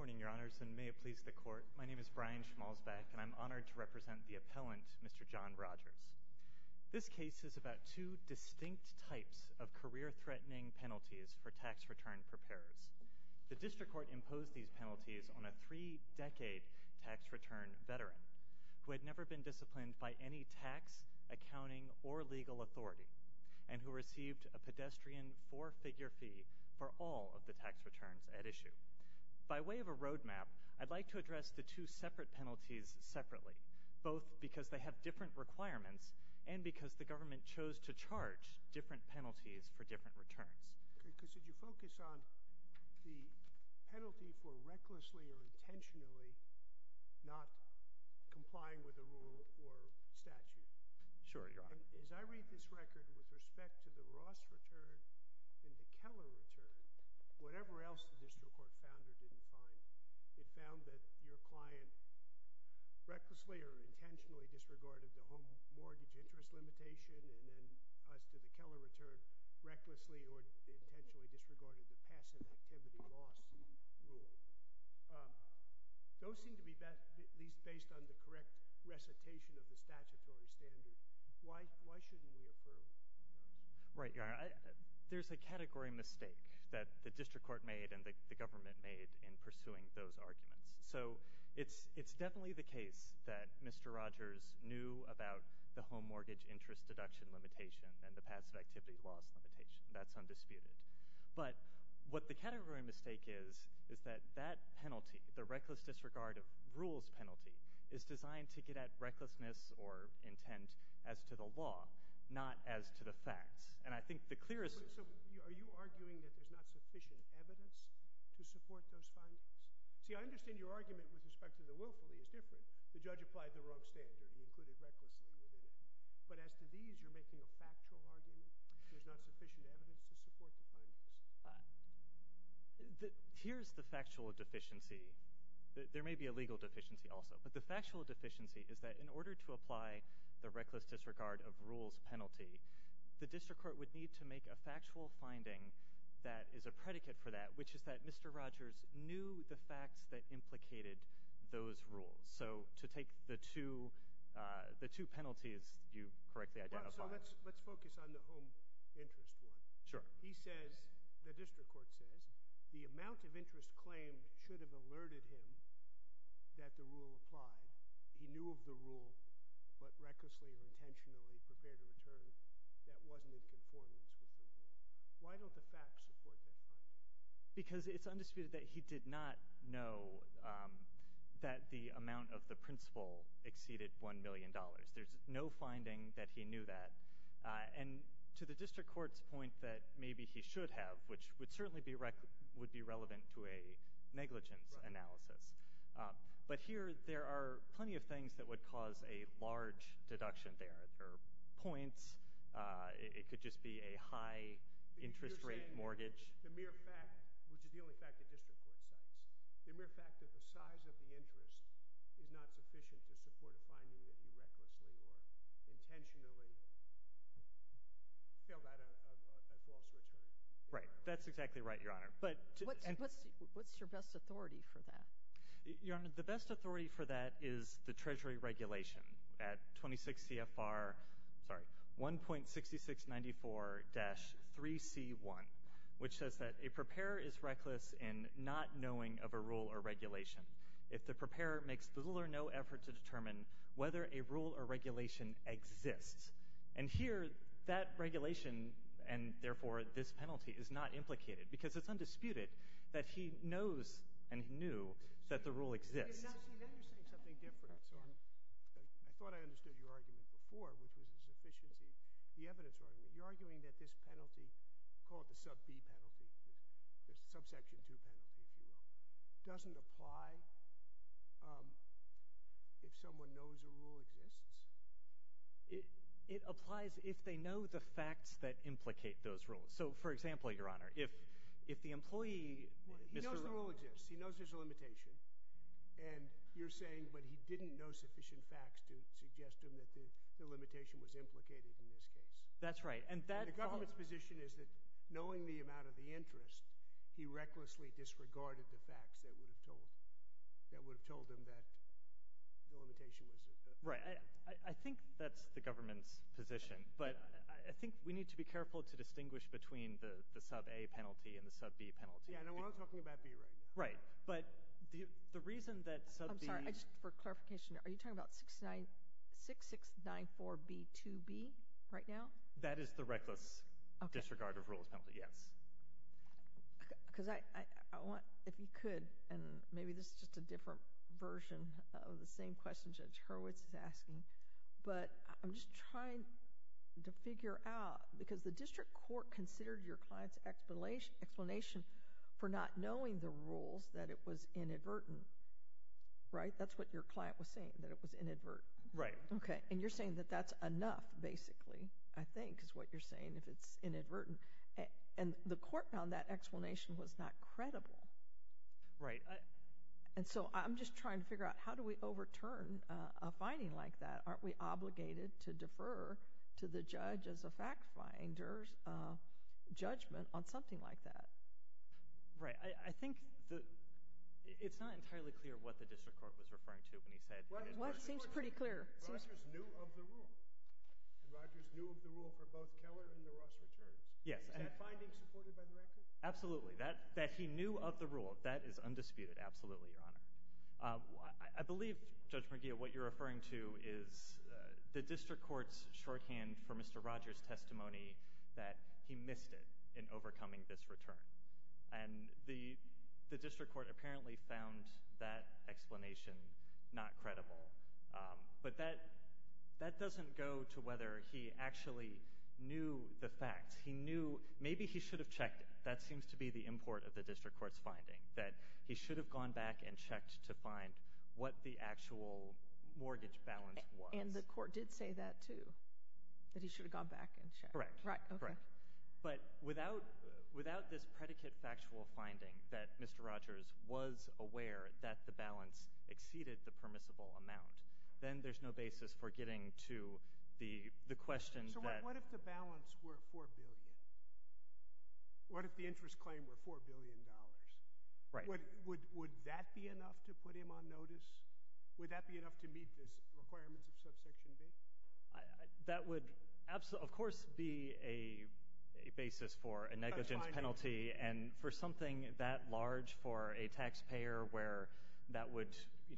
morning, Your Honors, and may it please the Court. My name is Brian Schmalzbeck, and I'm honored to represent the appellant, Mr. John Rogers. This case is about two distinct types of career-threatening penalties for tax return preparers. The District Court imposed these penalties on a 3-decade tax return veteran who had never been disciplined by any tax, accounting, or legal authority, and who received a pedestrian 4-figure fee for all of the tax returns at issue. By way of a roadmap, I'd like to address the two separate penalties separately, both because they have different requirements and because the government chose to charge different penalties for different returns. Okay, because did you focus on the penalty for recklessly or intentionally not complying with a rule or statute? Sure, Your Honor. And as I read this record with respect to the Ross return and the Keller return, whatever else the district court found or didn't find, it found that your client recklessly or intentionally disregarded the home mortgage interest limitation, and then as to the Keller return, recklessly or intentionally disregarded the passive activity loss rule. Those seem to be at least based on the correct recitation of the statutory standard. Why shouldn't we affirm those? Right, Your Honor. There's a category mistake that the district court made and the government made in pursuing those arguments. So it's definitely the case that Mr. Rogers knew about the home mortgage interest deduction limitation and the passive activity loss limitation. That's undisputed. But what the category mistake is that penalty, the reckless disregard of rules penalty, is designed to get at recklessness or intent as to the law, not as to the facts. And I think the clearest... So are you arguing that there's not sufficient evidence to support those findings? See, I understand your argument with respect to the willfully is different. The judge applied the wrong standard. He included recklessly within it. But as to these, you're making a factual argument. There's not sufficient evidence to support the findings. Here's the factual deficiency. There may be a legal deficiency also, but the factual deficiency is that in order to apply the reckless disregard of rules penalty, the district court would need to make a factual finding that is a predicate for that, which is that Mr. Rogers knew the facts that implicated those rules. So to take the two penalties you correctly identified. So let's focus on the home interest one. Sure. He says, the district court says, the amount of interest claimed should have alerted him that the rule applied. He knew of the rule, but recklessly or intentionally prepared a return that wasn't in conformance with the rule. Why don't the facts support that finding? Because it's undisputed that he did not know that the amount of the principal exceeded $1 million. There's no finding that he knew that. And to the district court's point that maybe he should have, which would certainly be relevant to a negligence analysis. But here, there are plenty of things that would cause a large deduction there. There are points. It could just be a high interest rate mortgage. The mere fact, which is the only fact the district court cites, the mere fact that the size of the interest is not sufficient to support a finding that he recklessly or intentionally filled out a false return. Right. That's exactly right, Your Honor. But what's your best authority for that? Your Honor, the best authority for that is the Treasury regulation at 26 CFR, 1.6694-3C1, which says that a preparer is reckless in not knowing of a rule or regulation if the preparer makes little or no effort to determine whether a rule or regulation exists. And here, that regulation, and therefore this penalty, is not implicated because it's undisputed that he knows and he knew that the rule exists. Now you're saying something different. So I thought I understood your argument before, which was the sufficiency, the evidence argument. You're arguing that this penalty, call it the sub-B penalty, the subsection 2 penalty, if you will, doesn't apply if someone knows a rule exists? It applies if they know the facts that implicate those rules. So, for example, Your Honor, if the employee... He knows the rule exists. He knows there's a limitation. And you're saying, but he didn't know sufficient facts to suggest to him that the limitation was implicated in this case. That's right. And the government's position is that knowing the amount of the interest, he recklessly disregarded the facts that would have told him that the limitation was right. I think that's the government's position, but I think we need to be careful to distinguish between the sub-A penalty and the sub-B penalty. Yeah, and we're not talking about B right now. Right, but the reason that sub-B... I'm sorry, just for clarification, are you talking about 6694B2B right now? That is the reckless disregard of rules penalty, yes. Because I want, if you could, and maybe this is just a different version of the same question Judge Hurwitz is asking, but I'm just trying to figure out, because the district court considered your client's explanation for not knowing the rules that it was inadvertent, right? That's what your client was saying, that it was inadvertent. Right. Okay, and you're saying that that's enough, basically, I think, is what you're saying, if it's inadvertent. And the court found that explanation was not credible. Right. And so I'm just trying to figure out, how do we overturn a finding like that? Aren't we obligated to defer to the judge as a fact finder's judgment on something like that? Right. I think it's not entirely clear what the district court was referring to when he said... Well, it seems pretty clear. Rogers knew of the rule. And Rogers knew of the rule for both Keller and the Ross returns. Yes. Is that finding supported by the record? Absolutely. That he knew of the rule, that is undisputed. Absolutely, Your Honor. I believe, Judge Murguia, what you're referring to is the district court's shorthand for Mr. Rogers' testimony that he missed it in overcoming this return. And the district court apparently found that explanation not credible. But that doesn't go to whether he actually knew the facts. He knew, maybe he should have checked it. That seems to be the import of the district court's finding, that he should have gone back and checked to find what the actual mortgage balance was. And the court did say that, too, that he should have gone back and checked. Correct. Right, okay. Correct. But without this predicate factual finding that Mr. Rogers was aware that the balance exceeded the permissible amount, then there's no basis for getting to the question that... So what if the balance were $4 billion? What if the interest claim were $4 billion? Right. Would that be enough to put him on notice? Would that be enough to meet the requirements of subsection B? That would, of course, be a basis for a negligence penalty, and for something that large for a taxpayer where that would,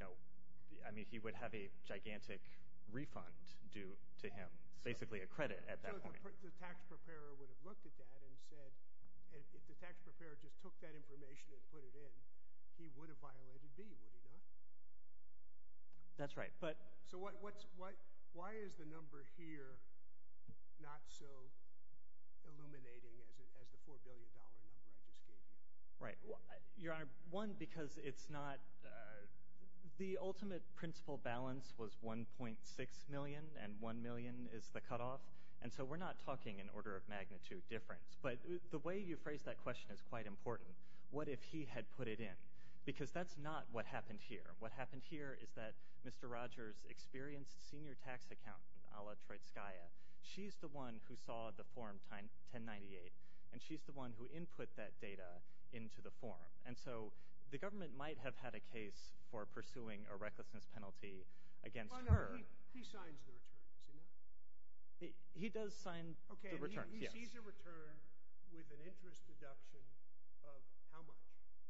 he would have a gigantic refund due to him, basically a credit at that point. So the tax preparer would have looked at that and said, if the tax preparer just took that information and put it in, he would have violated B, would he not? That's right, but... So why is the number here not so illuminating as the $4 billion number I just gave you? Right. Well, Your Honor, one, because it's not... the ultimate principal balance was $1.6 million, and $1 million is the cutoff, and so we're not talking an order of magnitude difference. But the way you phrase that question is quite important. What if he had put it in? Because that's not what happened here. What happened here is that Mr. Rogers' experienced senior tax accountant, Alla Troitskaya, she's the one who saw the Form 1098, and she's the one who input that data into the form. And so the government might have had a case for pursuing a recklessness penalty against her. He signs the return, does he not? He does sign the returns, yes. He sees a return with an interest deduction of how much?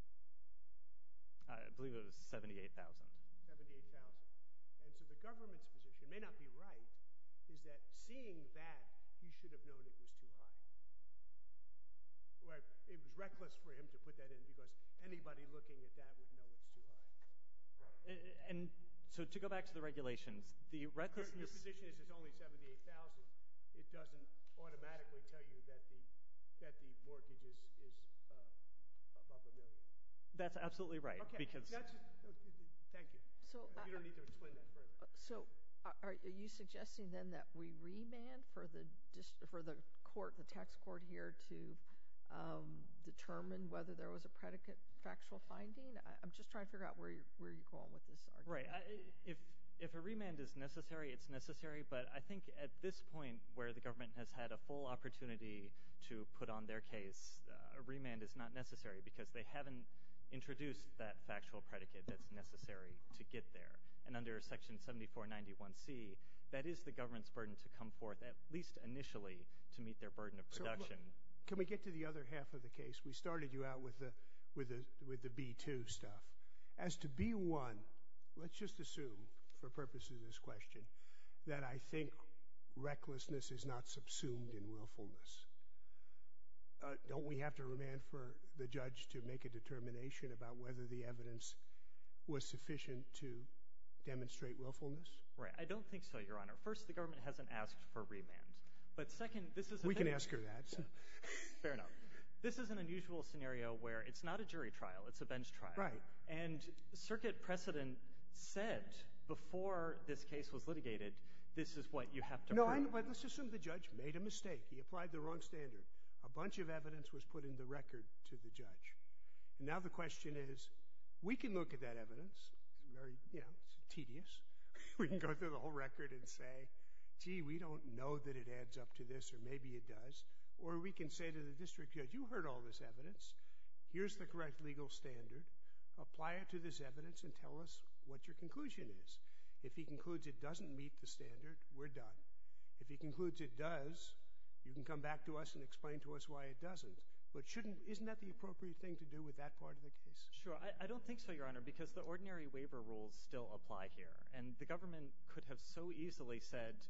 I believe it was $78,000. $78,000. And so the government's position, may not be right, is that seeing that, he should have known it was too high. Right? It was reckless for him to put that in because anybody looking at that would know it's too high. Right. And so to go back to the regulations, the recklessness... Your position is it's only $78,000. It doesn't automatically tell you that the mortgage is above $1 million. That's absolutely right. Okay. Because thank you. So, you don't need to explain that further. So are you suggesting then that we remand for the court, the tax court here, to determine whether there was a predicate factual finding? I'm just trying to figure out where you're going with this argument. Right. if a remand is necessary, it's necessary, but I think at this point where the government has had a full opportunity to put on their case, a remand is not necessary because they haven't introduced that factual predicate that's necessary to get there. And under Section 7491C, that is the government's burden to come forth, at least initially, to meet their burden of production. So, can we get to the other half of the case? We started you out with the B2 stuff. As to B1, let's just assume, for purposes of this question, that I think recklessness is not subsumed in willfulness. Don't we have to remand for the judge to make a determination about whether the evidence was sufficient to demonstrate willfulness? Right. I don't think so, Your Honor. First, the government hasn't asked for remand. But second, this is We can ask her that. Fair enough. This is an unusual scenario where it's not a jury trial, it's a bench trial. Right. And circuit precedent said before this case was litigated, this is what you have to prove. But let's assume the judge made a mistake. He applied the wrong standard. A bunch of evidence was put in the record to the judge. And now the question is, we can look at that evidence. It's very, it's tedious. We can go through the whole record and say, gee, we don't know that it adds up to this, or maybe it does. Or we can say to the district judge, you heard all this evidence. Here's the correct legal standard. Apply it to this evidence and tell us what your conclusion is. If he concludes it doesn't meet the standard, we're done. If he concludes it does, you can come back to us and explain to us why it doesn't. But isn't that the appropriate thing to do with that part of the case? Sure. I don't think so, Your Honor, because the ordinary waiver rules still apply here. And the government could have so easily said,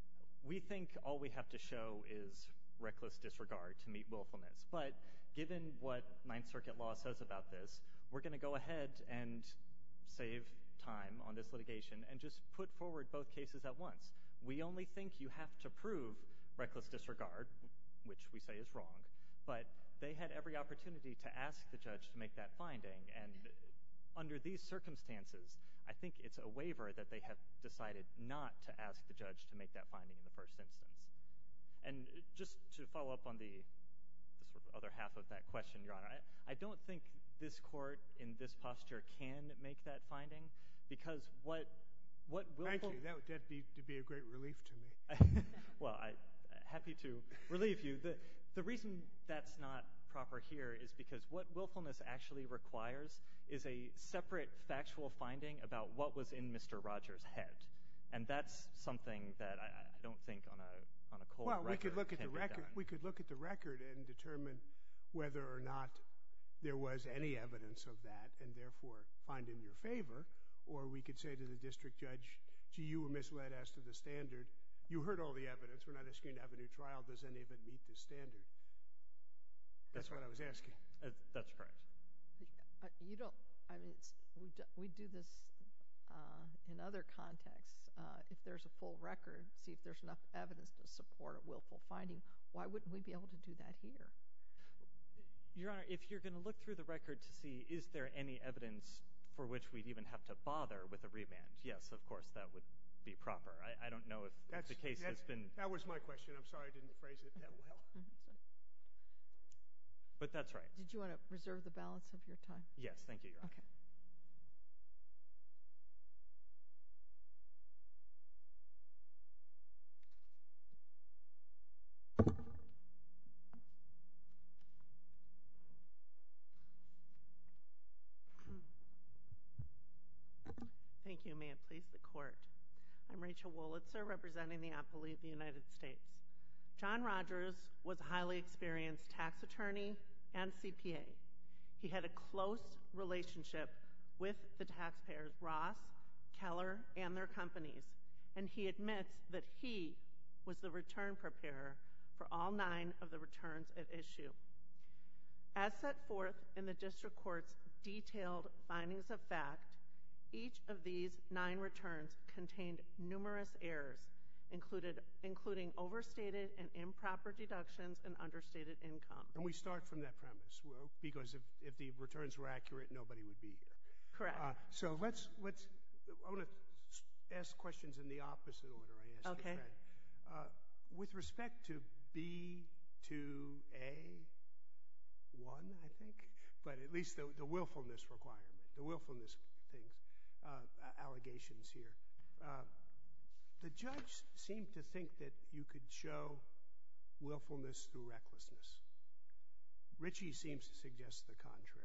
we think all we have to show is reckless disregard to meet willfulness. But given what Ninth Circuit law says about this, we're going to go ahead and save time on this litigation and just put forward both cases at once. We only think you have to prove reckless disregard, which we say is wrong, but they had every opportunity to ask the judge to make that finding. And under these circumstances, I think it's a waiver that they have decided not to ask the judge to make that finding in the first instance. And just to follow up on the sort of other half of that question, Your Honor, I don't think this court in this posture can make that finding because what willful... Thank you. That would be a great relief to me. Well, I'm happy to relieve you. The reason that's not proper here is because what willfulness actually requires is a separate factual finding about what was in Mr. Rogers' head. And that's something that I don't think on a cold record we could look at can the be record. done. We could look at the record and determine whether or not there was any evidence of that and therefore find in your favor. Or we could say to the district judge, gee, you were misled as to the standard. You heard all the evidence. We're not asking you to have a new trial. Does any of it meet the standard? That's what I was asking. That's correct. We do this in other contexts. If there's a full record, see if there's enough evidence to support a willful finding. Why wouldn't we be able to do that here? Your Honor, if you're going to look through the record to see is there any evidence for which we'd even have to bother with a remand, yes, of course, that would be proper. I don't know if the case has been... That was my question. I'm sorry I didn't phrase it that well. But that's right. Did you want to reserve the balance of your time? Yes, thank you, Your Honor. Okay. Thank you. May it please the court. I'm Rachel Wolitzer, representing the appellee of the United States. John Rogers was a highly experienced tax attorney and CPA. He had a close relationship with the taxpayers, Ross, Keller, and their companies, and he admits that he was the return preparer for all 9 of the returns at issue. As set forth in the district court's detailed findings of fact, each of these 9 returns contained numerous errors, including overstated and improper deductions and understated income. And we start from that premise, because if the returns were accurate, nobody would be here. Correct. So I want to ask questions in the opposite order I asked Okay. your friend. With respect to B2A1, I think, but at least the willfulness requirement, the willfulness things, allegations here. The judge seemed to think that you could show willfulness through recklessness. Ritchie seems to suggest the contrary.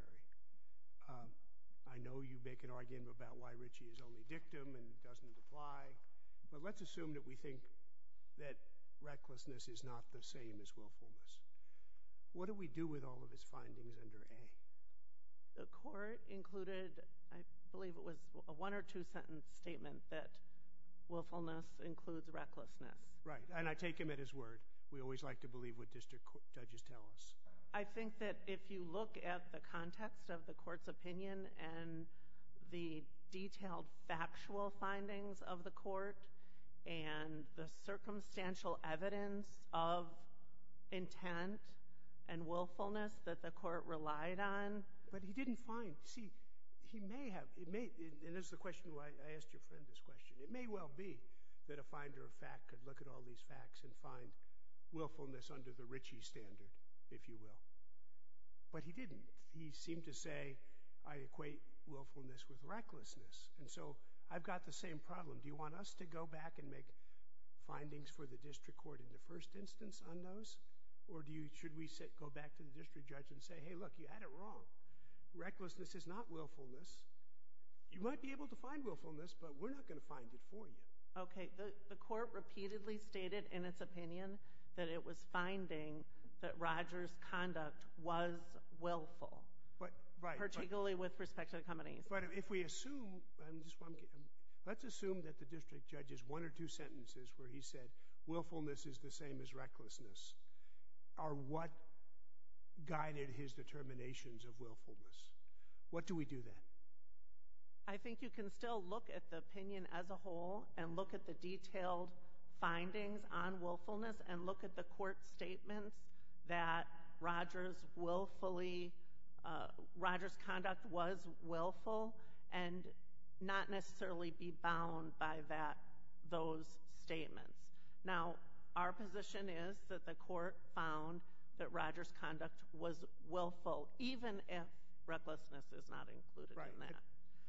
I know you make an argument about why Ritchie is only dictum and doesn't apply, but let's assume that we think that recklessness is not the same as willfulness. What do we do with all of his findings under A? The court included, I believe it was a 1 or 2 sentence statement that willfulness includes recklessness. Right, and I take him at his word. We always like to believe what district judges tell us. I think that if you look at the context of the court's opinion and the detailed factual findings of the court and the circumstantial evidence of intent and willfulness that the court relied on. But he didn't find, see, he may have, and this is the question why I asked your friend this question. It may well be that a finder of fact could look at all these facts and find willfulness under the Ritchie standard, if you will. But he didn't. He seemed to say, I equate willfulness with recklessness. And so I've got the same problem. Do you want us to go back and make findings for the district court in the first instance on those? Or should we go back to the district judge and say, hey, look, you had it wrong. Recklessness is not willfulness. You might be able to find willfulness, but we're not going to find it for you. Okay, the court repeatedly stated in its opinion that it was finding that Rogers' conduct was willful, particularly with respect to the companies. But if we assume, let's assume that the district judge's 1 or 2 sentences where he said willfulness is the same as recklessness are what guided his determinations of willfulness. What do we do then? I think you can still look at the opinion as a whole and look at the detailed findings on willfulness and look at the court statements that Rogers' conduct was willful and not necessarily be bound by those statements. Now, our position is that the court found that Rogers' conduct was willful, even if recklessness is not included in that.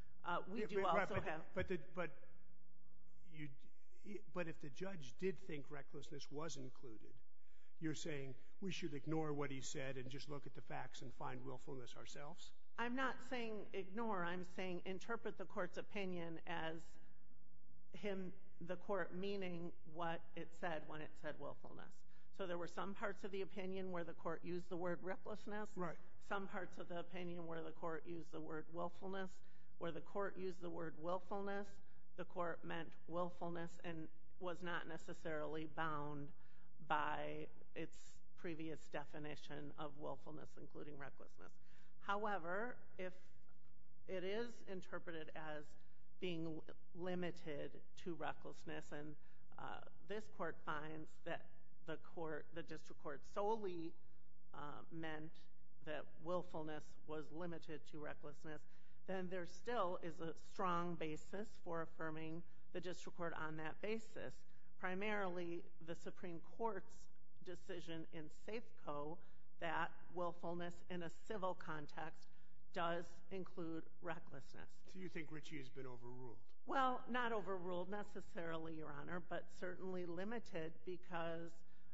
But if the judge did think recklessness was included, you're saying we should ignore what he said and just look at the facts and find willfulness ourselves? I'm not saying ignore. I'm saying interpret the court's opinion as the court meaning what it said when it said willfulness. So there were some parts of the opinion where the court used the word recklessness, some parts of the opinion where the court used the word willfulness. Where the court used the word willfulness, the court meant willfulness and was not necessarily bound by its previous definition of willfulness, including recklessness. However, if it is interpreted as being limited to recklessness, and this court finds that the district court solely meant that willfulness was limited to recklessness, then there still is a strong basis for affirming the district court on that basis. Primarily, the Supreme Court's decision in Safeco that willfulness in a civil context does include recklessness. So you think Ritchie has been overruled? Well, not overruled necessarily, Your Honor, but certainly limited because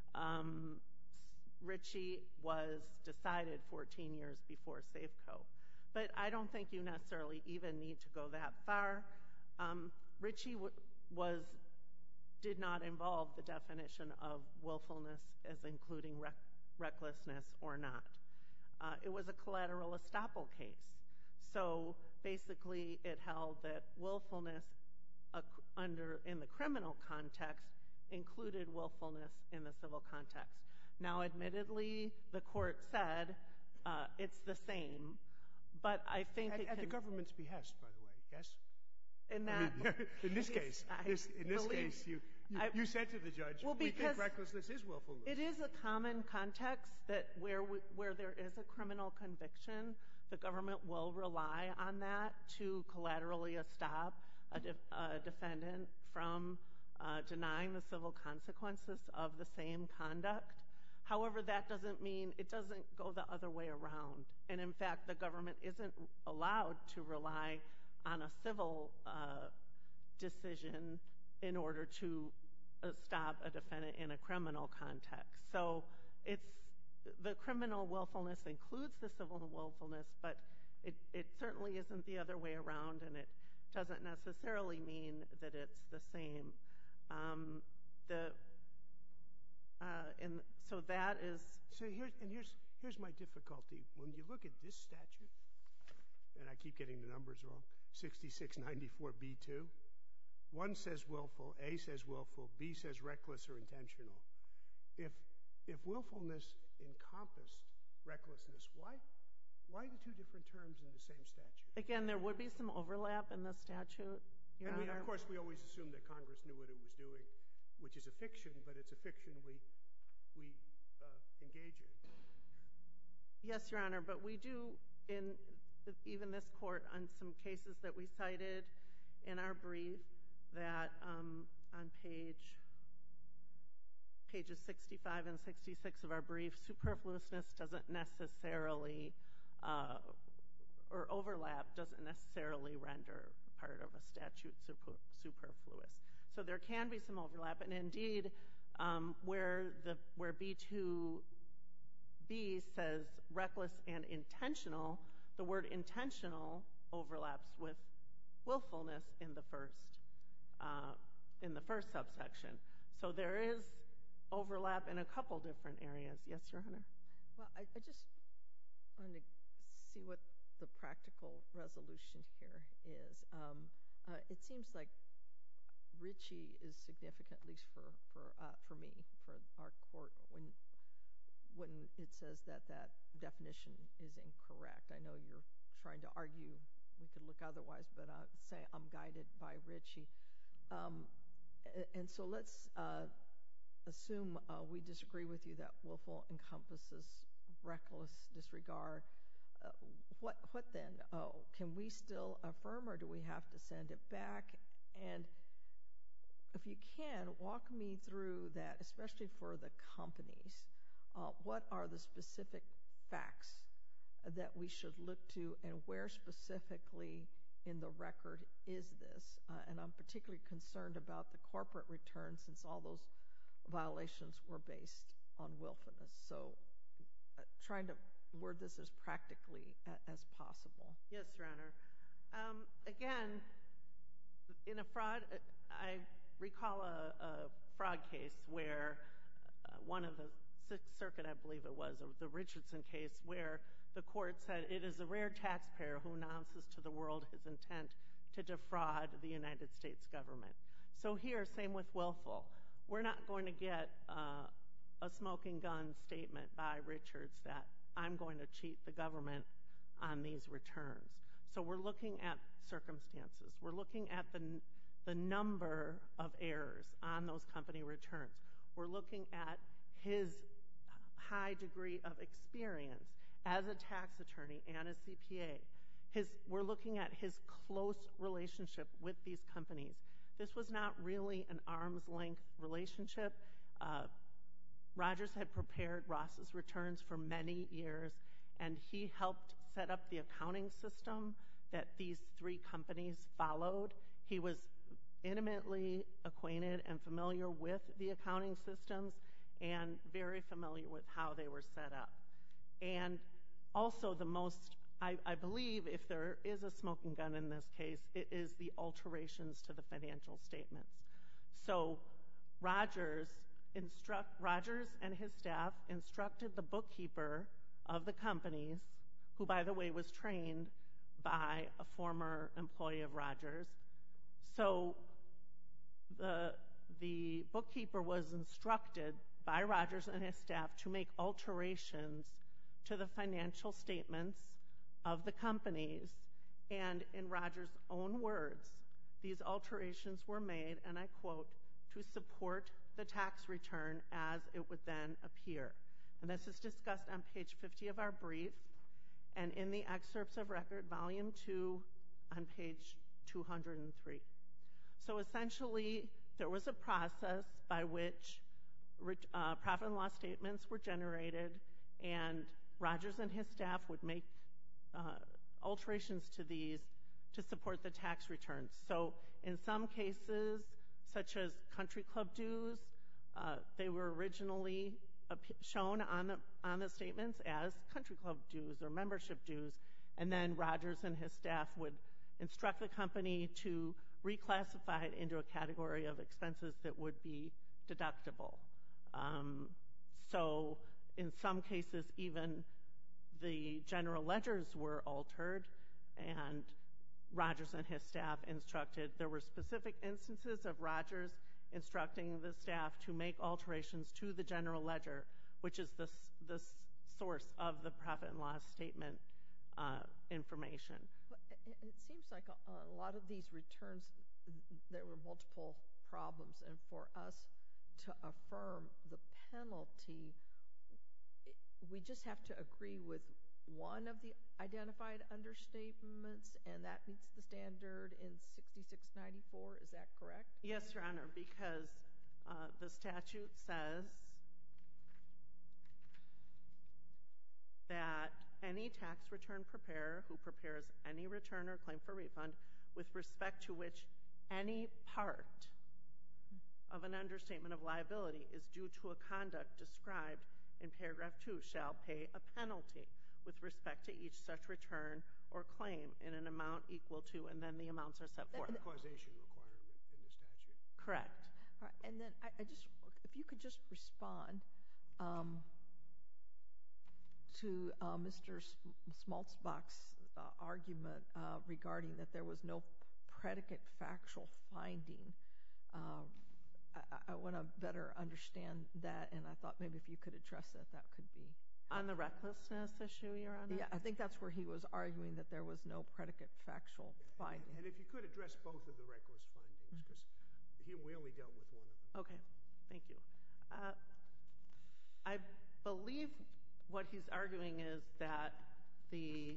Ritchie was decided 14 years before Safeco. But I don't think you necessarily even need to go that far. Ritchie did not involve the definition of willfulness as including recklessness or not. It was a collateral estoppel case. So basically it held that willfulness in the criminal context included willfulness in the civil context. Now, admittedly, the court said it's the same, but I think at the government's behest, by the way, yes? In this case, you said to the judge, we think recklessness is willfulness. It is a common context that where there is a criminal conviction, the government will rely on that to collaterally estop a defendant from denying the civil consequences of the same conduct. However, that doesn't mean it doesn't go the other way around. And in fact, the government isn't allowed to rely on a civil decision in order to stop a defendant in a criminal context. So the criminal willfulness includes the civil willfulness, but it certainly isn't the other way around, and it doesn't necessarily mean that it's the same. So that is... So here's my difficulty. When you look at this statute, and I keep getting the numbers wrong, 6694B2, one says willful, A says willful, B says reckless or intentional. If willfulness encompassed recklessness, why the two different terms in the same statute? Again, there would be some overlap in the statute, Your Honor. Of course, we always assume that Congress knew what it was doing, which is a fiction, but it's a fiction we engage in. Yes, Your Honor, but we do, in even this court, on some cases that we cited in our brief, that on pages 65 and 66 of our brief, superfluousness doesn't necessarily, or overlap doesn't necessarily render part of a statute superfluous. So there can be some overlap, and indeed, where B2B says reckless and intentional, the word intentional overlaps with willfulness in the first subsection. So there is overlap in a couple different areas. Yes, Your Honor? Well, I just wanted to see what the practical resolution here is. It seems like Ritchie is significant, at least for me, for our court, when it says that definition is incorrect. I know you're trying to argue we could look otherwise, but I'll say I'm guided by Ritchie. And so let's assume we disagree with you that willful encompasses reckless disregard. What then? Can we still affirm, or do we have to send it back? And if you can, walk me through that, especially for the companies. What are the specific facts that we should look to, and where specifically in the record is this? And I'm particularly concerned about the corporate return, since all those violations were based on willfulness. So trying to word this as practically as possible. Yes, Your Honor. Again, in a fraud, I recall a fraud case where one of the Sixth Circuit, I believe it was, or the Richardson case, where the court said it is a rare taxpayer who announces to the world his intent to defraud the United States government. So here, same with willful. We're not going to get a smoking gun statement by Richards that I'm going to cheat the government on these returns. So we're looking at circumstances. We're looking at the number of errors on those company returns. We're looking at his high degree of experience as a tax attorney and a CPA. We're looking at his close relationship with these companies. This was not really an arm's length relationship. Rogers had prepared Ross's returns for many years, and he helped set up the accounting system that these three companies followed. He was intimately acquainted and familiar with the accounting systems and very familiar with how they were set up. And also I believe if there is a smoking gun in this case, it is the alterations to the financial statements. So Rogers and his staff instructed the bookkeeper of the companies, who, by the way, was trained by a former employee of Rogers. So the bookkeeper was instructed by Rogers and his staff to make alterations to the financial statements of the companies. And in Rogers' own words, these alterations were made, and I quote, to support the tax return as it would then appear. And this is discussed on page 50 of our brief, and in the excerpts of record, volume 2, on page 203. So essentially, there was a process by which profit and loss statements were generated, and Rogers and his staff would make alterations to these to support the tax returns. So in some cases, such as country club dues, they were originally shown on the statements as country club dues or membership dues, and then Rogers and his staff would instruct the company to reclassify it into a category of expenses that would be deductible. So in some cases, even the general ledgers were altered, and Rogers and his staff instructed. There were specific instances of Rogers instructing the staff to make alterations to the general ledger, which is the source of the profit and loss statement information. It seems like a lot of these returns, there were multiple problems, and for us to affirm the penalty, we just have to agree with one of the identified understatements, and that meets the standard in 6694. Is that correct? Yes, Your Honor, because the statute says that any tax return preparer who prepares any return or claim for refund with respect to which any part of an understatement of liability is due to a conduct described in paragraph 2 shall pay a penalty with respect to each such return or claim in an amount equal to, and then the amounts are set forth. The causation requirement in the statute. Correct. All right, and then I just, if you could just respond to Mr. Schmalzbach's argument regarding that there was no predicate factual finding. I want to better understand that, and I thought maybe if you could address that, that could be helpful. On the recklessness issue, Your Honor? Yeah, I think that's where he was arguing that there was no predicate factual finding. And if you could address both of the reckless findings, because we only dealt with one of them. Okay, thank you. I believe what he's arguing is that the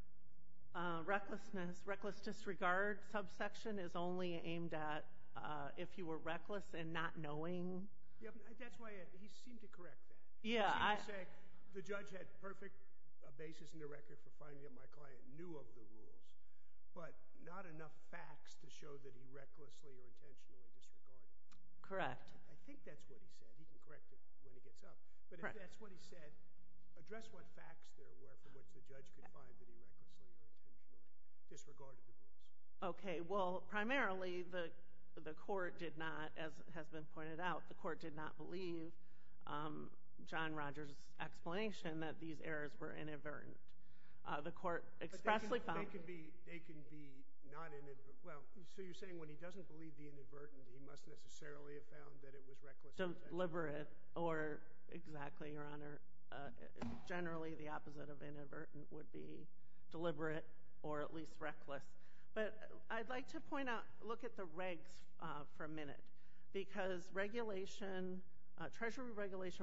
reckless disregard subsection is only aimed at if you were reckless and not knowing. Yeah, that's why he seemed to correct that. Yeah, he seemed to say the judge had perfect basis in the record for finding that my client knew of the rules, but not enough facts to show that he recklessly or intentionally disregarded. Correct. I think that's what he said. He can correct it when he gets up. But if that's what he said, address what facts there were from which the judge could find that he recklessly or intentionally disregarded the rules. Okay, well, primarily the court did not, as has been pointed out, the court did not believe John Rogers' explanation that these errors were inadvertent. The court expressly found... They can be not inadvertent. Well, so you're saying when he doesn't believe the inadvertent, he must necessarily have found that it was reckless or intentional? Deliberate, or exactly, Your Honor. Generally, the opposite of inadvertent would be deliberate or at least reckless. But I'd like to point out, look at the regs for a minute, because Treasury Regulation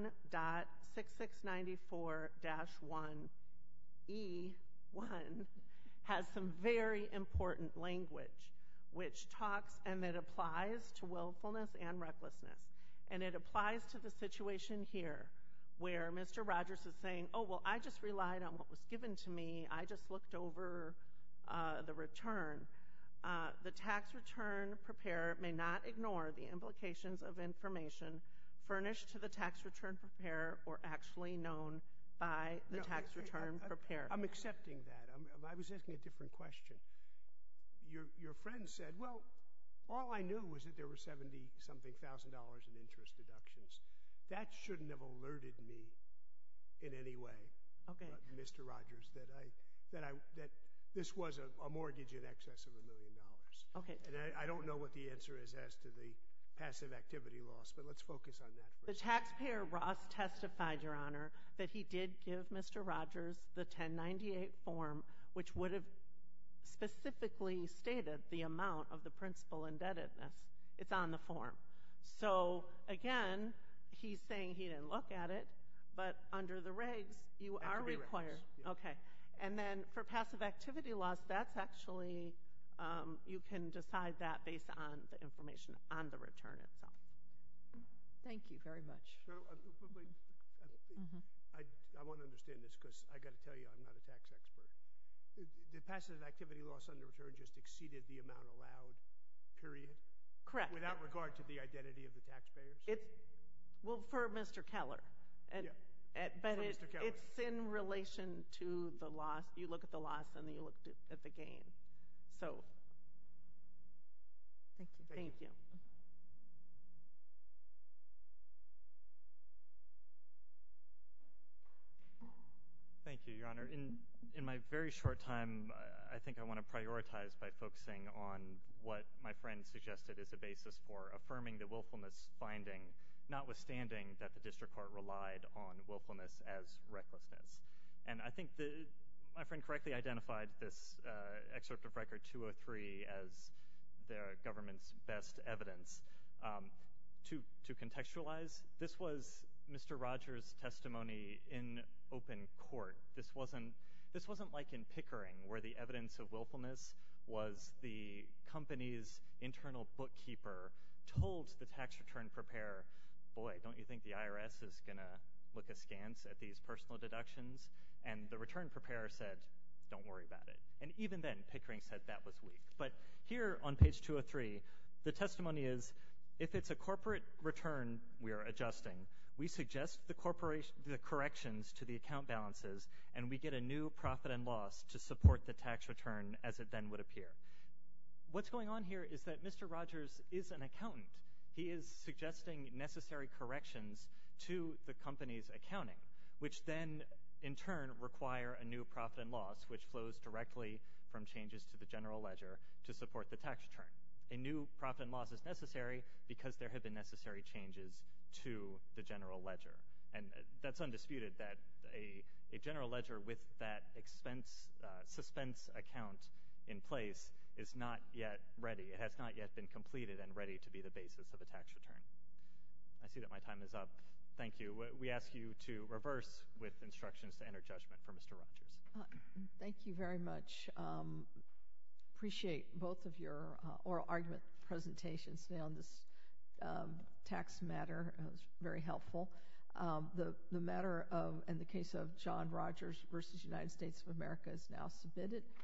1.6694-1E1 has some very important language which talks and that applies to willfulness and recklessness. And it applies to the situation here where Mr. Rogers is saying, oh, well, I just relied on what was given to me. I just looked over the return. The tax return preparer may not ignore the implications of information furnished to the tax return preparer or actually known by the tax return preparer. I'm accepting that. I was asking a different question. Your friend said, well, all I knew was that there were $70-something thousand in interest deductions. That shouldn't have alerted me in any way, Mr. Rogers, that this was a mortgage in excess of $1 million. Okay. And I don't know what the answer is as to the passive activity loss, but let's focus on that for a second. The taxpayer, Ross, testified, Your Honor, that he did give Mr. Rogers the 1098 form, which would have specifically stated the amount of the principal indebtedness. It's on the form. So, again, he's saying he didn't look at it, but under the regs, you are required. Yeah. Okay. And then for passive activity loss, that's actually, you can decide that based on the information on the return itself. Thank you very much. So, I want to understand this because I got to tell you, I'm not a tax expert. the passive activity loss on the return just exceeded the amount allowed, period? Correct. Without regard to the identity of the taxpayers? Well, for Mr. Keller. But For Mr. Keller. it's in relation to the loss. You look at the loss and you look at the gain. So Thank you. thank you. Thank you, Your Honor. In my very short time, I think I want to prioritize by focusing on what my friend suggested is a basis for affirming the willfulness finding, notwithstanding that the district court relied on willfulness as recklessness. And I think my friend correctly identified this excerpt of Record 203 as the government's best evidence. To contextualize, this was Mr. Rogers' testimony in open court. This wasn't like in Pickering, where the evidence of willfulness was the company's internal bookkeeper told the tax return preparer, boy, don't you think the IRS is going to look askance at these personal deductions? And the return preparer said, don't worry about it. And even then, Pickering said that was weak. But here on page 203, the testimony is, if it's a corporate return we are adjusting, we suggest the corrections to the account balances, and we get a new profit and loss to support the tax return as it then would appear. What's going on here is that Mr. Rogers is an accountant. He is suggesting necessary corrections to the company's accounting, which then in turn require a new profit and loss, which flows directly from changes to the general ledger to support the tax return. A new profit and loss is necessary because there have been necessary changes to the general ledger. And that's undisputed that a general ledger with that suspense account in place is not yet ready. It has not yet been completed and ready to be the basis of a tax return. I see that my time is up. Thank you. We ask you to reverse with instructions to enter judgment for Mr. Rogers. Thank you very much. Appreciate both of your oral argument presentations today on this tax matter. It was very helpful. The matter of, in the case of John Rogers versus United States of America, is now submitted.